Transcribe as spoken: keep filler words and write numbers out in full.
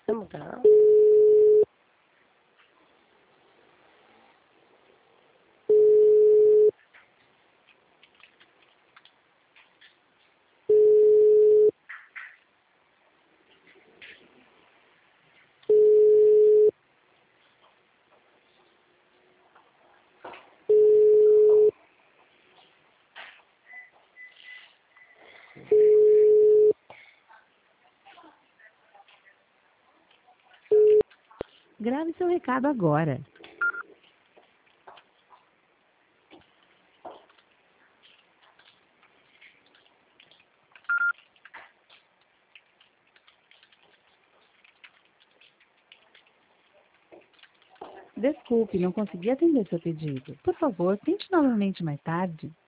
Vamos lá. Grave seu recado agora. Desculpe, não consegui atender seu pedido. Por favor, tente novamente mais tarde.